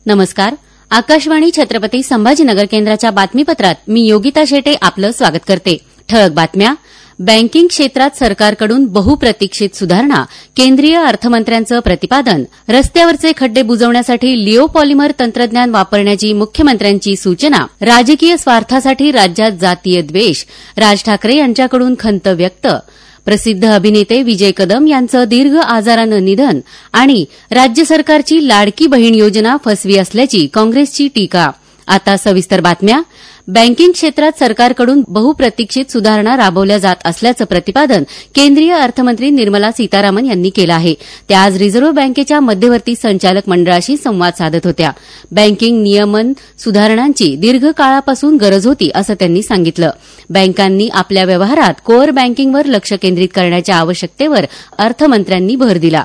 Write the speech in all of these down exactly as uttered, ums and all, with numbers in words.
नमस्कार. आकाशवाणी छत्रपती संभाजीनगर केंद्राच्या बातमीपत्रात मी योगिता शेटे आपलं स्वागत करते. ठळक बातम्या. बँकिंग क्षेत्रात सरकारकडून बहुप्रतीक्षित सुधारणा, केंद्रीय अर्थमंत्र्यांचं प्रतिपादन. रस्त्यावरचे खड्डे बुजवण्यासाठी लिओ पॉलिमर तंत्रज्ञान वापरण्याची मुख्यमंत्र्यांची सूचना. राजकीय स्वार्थासाठी राज्यात जातीय द्वेष, राज ठाकरे यांच्याकडून खंत व्यक्त. प्रसिद्ध अभिनेते विजय कदम यांचं दीर्घ आजारानं निधन आणि राज्य सरकारची लाडकी बहीण योजना फसवी असल्याची काँग्रेसची टीका. आता सविस्तर बातम्या. बँकिंग क्षेत्रात सरकारकडून बहुप्रतीक्षित सुधारणा राबवल्या जात असल्याचं प्रतिपादन केंद्रीय अर्थमंत्री निर्मला सीतारामन यांनी केलं आहे. त्या आज रिझर्व्ह बँकेच्या मध्यवर्ती संचालक मंडळाशी संवाद साधत होत्या. बँकिंग नियमन सुधारणांची दीर्घकाळापासून गरज होती असं त्यांनी सांगितलं. बँकांनी आपल्या व्यवहारात कोअर बँकिंगवर लक्ष केंद्रित करण्याच्या आवश्यकतेवर अर्थमंत्र्यांनी भर दिला.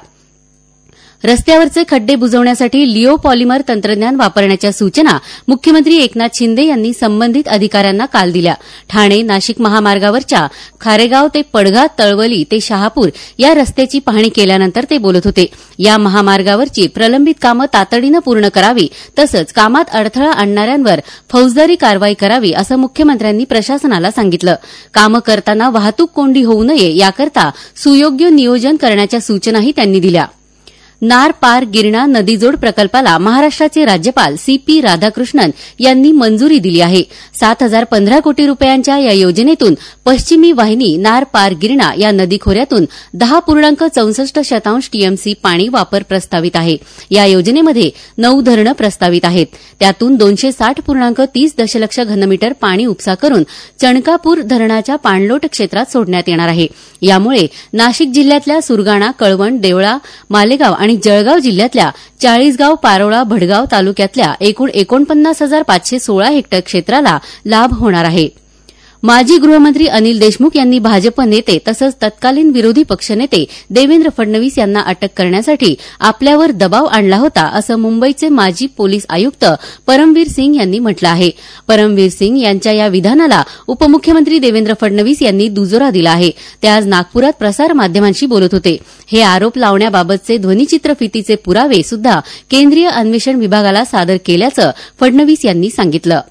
रस्त्यावरचे खड्डे बुजवण्यासाठी लिओ पॉलिमर तंत्रज्ञान वापरण्याच्या सूचना मुख्यमंत्री एकनाथ शिंदे यांनी संबंधित अधिकाऱ्यांना काल दिल्या. ठाणे नाशिक महामार्गावरच्या खारेगाव ते पडघा, तळवली ते शहापूर या रस्त्याची पाहणी केल्यानंतर ते बोलत होते. या महामार्गावरची प्रलंबित कामं तातडीनं पूर्ण करावी, तसंच कामात अडथळा आणणाऱ्यांवर फौजदारी कारवाई करावी असं मुख्यमंत्र्यांनी प्रशासनाला सांगितलं. कामं करताना वाहतूक कोंडी होऊ नये याकरता सुयोग्य नियोजन करण्याच्या सूचनाही त्यांनी दिल्या. नार पार गिरणा नदीजोड प्रकल्पाला महाराष्ट्राचे राज्यपाल सी पी राधाकृष्णन यांनी मंजुरी दिली आहे. सात हजार पंधरा कोटी रुपयांच्या या योजनेतून पश्चिमी वाहिनी नार पार गिरणा या नदी खोऱ्यातून दहा पूर्णांक चौसष्ट शतांश टीएमसी पाणी वापर प्रस्तावित आहे. या योजनेमध्ये नऊ धरणं प्रस्तावित आहेत. त्यातून दोनशे साठ पूर्णांक तीस दशलक्ष घनमीटर पाणी उपसा करून चणकापूर धरणाच्या पाणलोट क्षेत्रात सोडण्यात येणार आहे. यामुळे नाशिक जिल्ह्यातल्या सुरगाणा, कळवण, देवळा, मालेगाव आणि जळगाव जिल्ह्यातल्या चाळीसगाव, पारोळा, भडगाव तालुक्यातल्या एकूण एकोणपन्नास हजार पाचशे सोळा हेक्टर क्षेत्राला लाभ होणार आहे. माजी गृहमंत्री अनिल देशमुख यांनी भाजप नेते तसंच तत्कालीन विरोधी पक्षनेते देवेंद्र फडणवीस यांना अटक करण्यासाठी आपल्यावर दबाव आणला होता असं मुंबईचे माजी पोलीस आयुक्त परमवीर सिंग यांनी म्हटलं आहे. परमवीर सिंग यांच्या या विधानाला उपमुख्यमंत्री देवेंद्र फडणवीस यांनी दुजोरा दिला आहे. ते आज नागपुरात प्रसारमाध्यमांशी बोलत होते. हे आरोप लावण्याबाबतचे ध्वनिचित्रफितीचे पुरावे सुद्धा केंद्रीय अन्वेषण विभागाला सादर केल्याचं फडणवीस यांनी सांगितलं.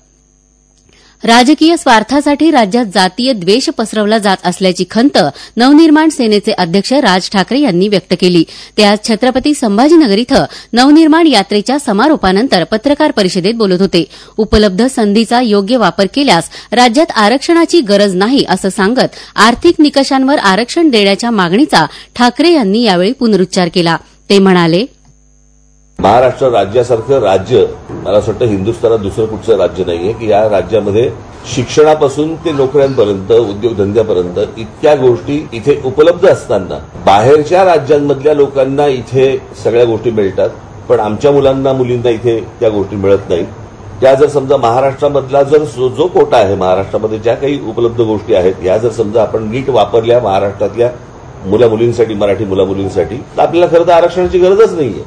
राजकीय स्वार्थासाठी राज्यात जातीय द्वेष पसरवला जात असल्याची खंत नवनिर्माण सेनेचे अध्यक्ष राज ठाकरे यांनी व्यक्त केली. ते आज छत्रपती संभाजीनगर इथं नवनिर्माण यात्रेच्या समारोपानंतर पत्रकार परिषदेत बोलत होते. उपलब्ध संधीचा योग्य वापर केल्यास राज्यात आरक्षणाची गरज नाही असं सांगत आर्थिक निकषांवर आरक्षण देण्याच्या मागणीचा ठाकरे यांनी यावेळी पुनरुच्चार केला. ते म्हणाले, महाराष्ट्र राज्यासारखं राज्य मला असं वाटतं हिंदुस्थानात दुसरं कुठचं राज्य नाहीये की या राज्यामध्ये शिक्षणापासून ते नोकऱ्यांपर्यंत, उद्योगधंद्यापर्यंत इतक्या गोष्टी इथे उपलब्ध असताना बाहेरच्या राज्यांमधल्या लोकांना इथे सगळ्या गोष्टी मिळतात, पण आमच्या मुलांना मुलींना इथे त्या गोष्टी मिळत नाहीत. त्या जर समजा महाराष्ट्रामधला जर जो कोटा आहे, महाराष्ट्रामध्ये ज्या काही उपलब्ध गोष्टी आहेत या जर समजा आपण नीट वापरल्या महाराष्ट्रातल्या मुला मुलींसाठी, मराठी मुला मुलींसाठी, तर आपल्याला खरं तर आरक्षणाची गरजच नाहीये.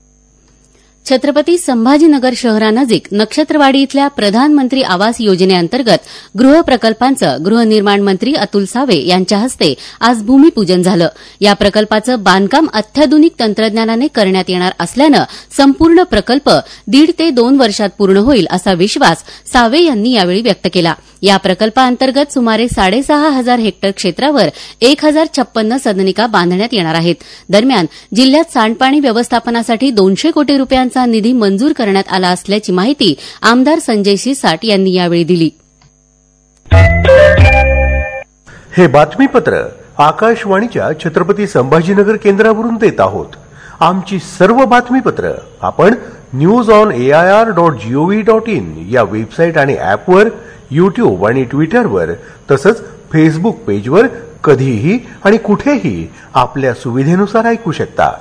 छत्रपती संभाजीनगर शहरानजीक नक्षत्रवाडी इथल्या प्रधानमंत्री आवास योजनेअंतर्गत गृह प्रकल्पांचं गृहनिर्माण मंत्री अतुल सावे यांच्या हस्ते आज भूमिपूजन झालं. या प्रकल्पाचं बांधकाम अत्याधुनिक तंत्रज्ञानाने करण्यात येणार असल्यानं संपूर्ण प्रकल्प दीड ते दोन वर्षात पूर्ण होईल असा विश्वास सावे यांनी यावेळी व्यक्त केला. या प्रकल्पाअंतर्गत सुमारे साडेसहा हजार हेक्टर क्षेत्रावर एक हजार छप्पन्न सदनिका बांधण्यात येणार आहेत. दरम्यान जिल्ह्यात सांडपाणी व्यवस्थापनासाठी दोनशे कोटी रुपयांचा निधी मंजूर करण्यात आला असल्याची माहिती आमदार संजय शिरसाट यांनी यावेळी दिली. हे बातमीपत्र आकाशवाणीच्या छत्रपती संभाजीनगर केंद्रावरून देत आहोत. आमची सर्व बातमीपत्र आपण news on AIR dot G O V dot in या वेबसाईट आणि ऍपवर, युट्यूब आणि ट्विटरवर तसंच फेसबुक पेजवर कधीही आणि कुठेही आपल्या सुविधेनुसार ऐकू शकता.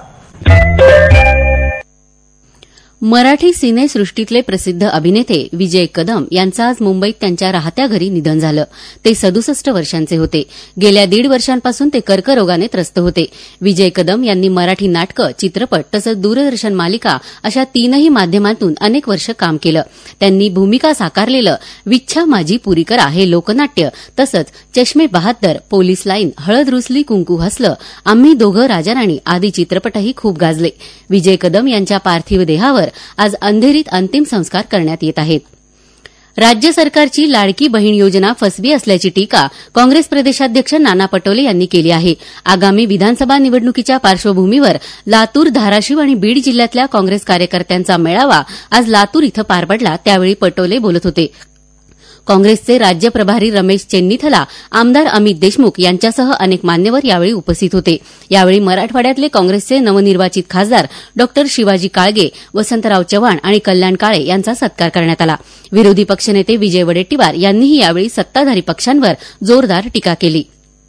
मराठी सिनेसृष्टीतले प्रसिद्ध अभिनेते विजय कदम यांचं आज मुंबईत त्यांच्या राहत्या घरी निधन झालं. ते सदुसष्ट वर्षांचे होते. गेल्या दीड वर्षांपासून ते कर्करोगाने त्रस्त होते. विजय कदम यांनी मराठी नाटकं, चित्रपट तसंच दूरदर्शन मालिका अशा तीनही माध्यमांतून अनेक वर्ष काम केलं. त्यांनी भूमिका साकारलेलं विच्छा माझी पुरी करा हे लोकनाट्य तसंच चष्मे बहात्तर, पोलीस लाईन, हळद रुसली कुंकू हसलं, आम्ही दोघं राजा राणी आदी चित्रपटही खूप गाजले. विजय कदम यांच्या पार्थिव देहावर आज अंधेरीत अंतिम संस्कार करण्यात येत आहेत. राज्य सरकारची लाडकी बहीण योजना फसवी असल्याची टीका काँग्रेस प्रदेशाध्यक्ष नाना पटोले यांनी केली आहे. आगामी विधानसभा निवडणुकीच्या पार्श्वभूमीवर लातूर, धाराशिव आणि बीड जिल्ह्यातल्या काँग्रेस कार्यकर्त्यांचा मेळावा आज लातूर इथं पार पडला. त्यावेळी पटोले बोलत होते. काँग्रेसचे राज्य प्रभारी रमेश चेन्नीथला, आमदार अमित देशमुख यांच्यासह अनेक मान्यवर यावेळी उपस्थित होते. यावेळी मराठवाड्यातले काँग्रेसचे नवनिर्वाचित खासदार डॉ शिवाजी काळगे, वसंतराव चव्हाण आणि कल्याण काळे यांचा सत्कार करण्यात आला. विरोधी पक्षनेते विजय वडेट्टीवार यांनीही यावेळी सत्ताधारी पक्षांवर जोरदार टीका केली.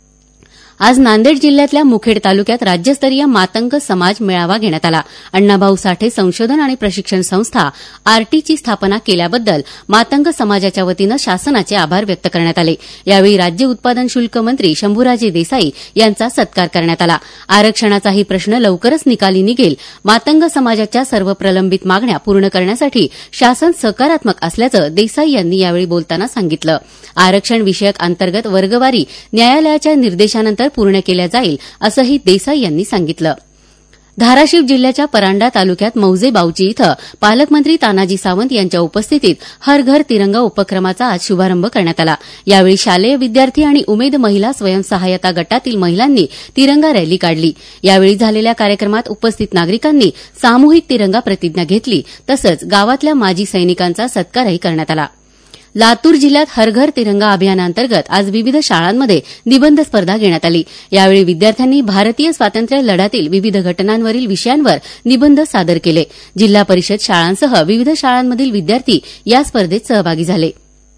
आज नांदेड जिल्ह्यातल्या मुखेड तालुक्यात राज्यस्तरीय मातंग समाज मेळावा घेण्यात आला. अण्णाभाऊ साठे संशोधन आणि प्रशिक्षण संस्था आरटीची स्थापना केल्याबद्दल मातंग समाजाच्या वतीनं शासनाचे आभार व्यक्त करण्यात आले. यावेळी राज्य उत्पादन शुल्क मंत्री शंभूराजे देसाई यांचा सत्कार करण्यात आला. आरक्षणाचाही प्रश्न लवकरच निकाली निघेल. मातंग समाजाच्या सर्व प्रलंबित मागण्या पूर्ण करण्यासाठी शासन सकारात्मक असल्याचं देसाई यांनी यावेळी बोलताना सांगितलं. आरक्षण विषयक अंतर्गत वर्गवारी न्यायालयाच्या निर्देशानंतर पूर्ण केल्या जाईल असंही देसाई यांनी सांगितलं. धाराशिव जिल्ह्याच्या परांडा तालुक्यात मौजे बावची इथं पालकमंत्री तानाजी सावंत यांच्या उपस्थितीत हर घर तिरंगा उपक्रमाचा आज शुभारंभ करण्यात आला. यावेळी शालेय विद्यार्थी आणि उमेद महिला स्वयंसहायता गटातील महिलांनी तिरंगा रॅली काढली. यावेळी झालेल्या कार्यक्रमात उपस्थित नागरिकांनी सामूहिक तिरंगा प्रतिज्ञा घेतली. तसंच गावातल्या माजी सैनिकांचा सत्कारही करण्यात आला. लातूर जिल्ह्यात हर घर तिरंगा अभियानांतर्गत आज विविध शाळांमध्ये निबंध स्पर्धा घेण्यात आली. यावेळी विद्यार्थ्यांनी भारतीय स्वातंत्र्य लढ्यातील विविध घटनांवरील विषयांवर निबंध सादर केले. जिल्हा परिषद शाळांसह विविध शाळांमधील विद्यार्थी या स्पर्धेत सहभागी झाले.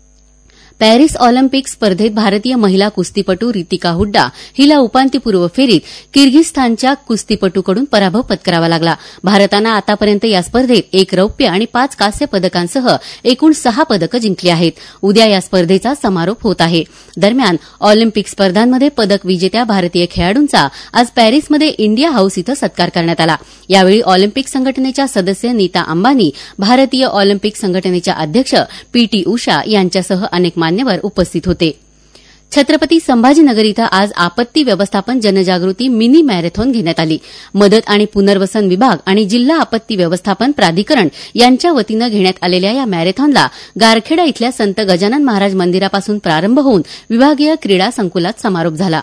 पॅरिस ऑलिम्पिक स्पर्धेत भारतीय महिला कुस्तीपटू रितिका हुड्डा हिला उपांत्यपूर्व फेरीत किर्गिझस्तानच्या कुस्तीपटूकडून पराभव पत्करावा लागला. भारतानं आतापर्यंत या स्पर्धेत एक रौप्य आणि पाच कांस्य पदकांसह एकूण सहा पदकं जिंकली आहेत. उद्या या स्पर्धेचा समारोप होत आहे. दरम्यान ऑलिम्पिक स्पर्धांमध्ये पदक विजेत्या भारतीय खेळाडूंचा आज पॅरिसमध्ये इंडिया हाऊस इथं सत्कार करण्यात आला. यावेळी ऑलिम्पिक संघटनेच्या सदस्य नीता अंबानी, भारतीय ऑलिम्पिक संघटनेच्या अध्यक्ष पीटी उषा यांच्यासह अनेक मान्यवर उपस्थित होते. छत्रपती संभाजीनगर इथं आज आपत्ती व्यवस्थापन जनजागृती मिनी मॅरेथॉन घेण्यात आली. मदत आणि पुनर्वसन विभाग आणि जिल्हा आपत्ती व्यवस्थापन प्राधिकरण यांच्या वतीनं घेण्यात आलेल्या या मॅरेथॉनला गारखेडा इथल्या संत गजानन महाराज मंदिरापासून प्रारंभ होऊन विभागीय क्रीडा संकुलात समारोप झाला.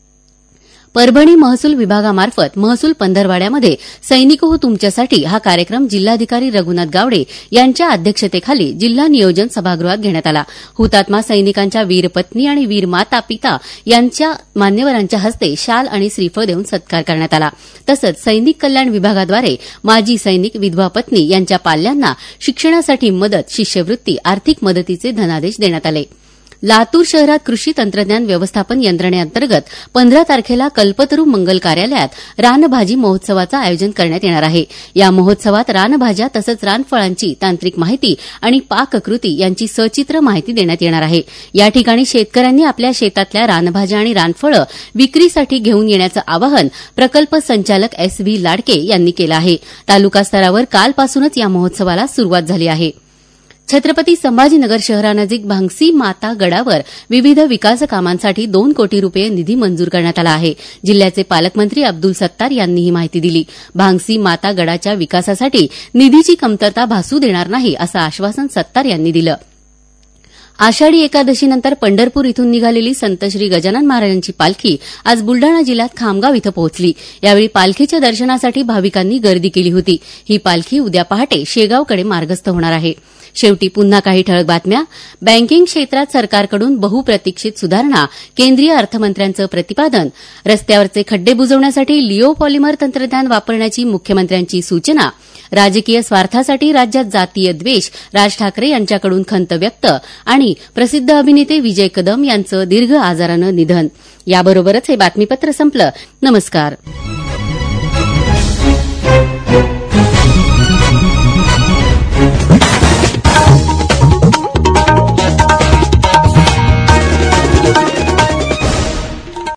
परभणी महसूल विभागामार्फत महसूल पंधरवाड्यामध्ये सैनिक हो तुमच्यासाठी हा कार्यक्रम जिल्हाधिकारी रघुनाथ गावडे यांच्या अध्यक्षतेखाली जिल्हा नियोजन सभागृहात घेण्यात आला. हुतात्मा सैनिकांच्या वीरपत्नी आणि वीरमाता पिता यांच्या मान्यवरांच्या हस्ते शाल आणि श्रीफळ देऊन सत्कार करण्यात आला. तसंच सैनिक कल्याण विभागाद्वारे माजी सैनिक, विधवा पत्नी यांच्या पाल्यांना शिक्षणासाठी मदत, शिष्यवृत्ती, आर्थिक मदतीचे धनादेश देण्यात आले. लातूर शहरात कृषी तंत्रज्ञान व्यवस्थापन यंत्रणेअंतर्गत पंधरा तारखेला कल्पतरू मंगल कार्यालयात रानभाजी महोत्सवाचं आयोजन करण्यात येणार आहे. या महोत्सवात रानभाज्या तसंच रानफळांची तांत्रिक माहिती आणि पाककृती यांची सचित्र माहिती देण्यात येणार आहे. या ठिकाणी शेतकऱ्यांनी आपल्या शेतातल्या रानभाज्या आणि रानफळं विक्रीसाठी घेऊन येण्याचं आवाहन प्रकल्प संचालक एस व्ही लाडके यांनी केलं आहे. तालुका स्तरावर कालपासूनच या महोत्सवाला सुरुवात झाली आहे. छत्रपती संभाजीनगर शहरानजीक भांगसी माता गडावर विविध विकास कामांसाठी दोन कोटी रुपये निधी मंजूर करण्यात आला आहे. जिल्ह्याचे पालकमंत्री अब्दुल सत्तार यांनी ही माहिती दिली. भांगसी माता गडाच्या विकासासाठी निधीची कमतरता भासू देणार नाही असं आश्वासन सत्तार यांनी दिलं. आषाढी एकादशीनंतर पंढरपूर इथून निघालेली संत श्री गजानन महाराजांची पालखी आज बुलडाणा जिल्ह्यात खामगाव इथं पोहोचली. यावेळी पालखीच्या दर्शनासाठी भाविकांनी गर्दी केली होती. ही पालखी उद्या पहाटे शेगावकडे मार्गस्थ होणार आहे. शेवटी पुन्हा काही ठळक बातम्या. बँकिंग क्षेत्रात सरकारकडून बहुप्रतीक्षित सुधारणा, केंद्रीय अर्थमंत्र्यांचं प्रतिपादन. रस्त्यावरचे खड्डे बुजवण्यासाठी लिओ पॉलिमर तंत्रज्ञान वापरण्याची मुख्यमंत्र्यांची सूचना. राजकीय स्वार्थासाठी राज्यात जातीय द्वेष, राज ठाकरे यांच्याकडून खंत व्यक्त. आणि प्रसिद्ध अभिनेते विजय कदम यांचं दीर्घ आजारानं निधन. याबरोबरच हे बातमीपत्र संपलं. नमस्कार.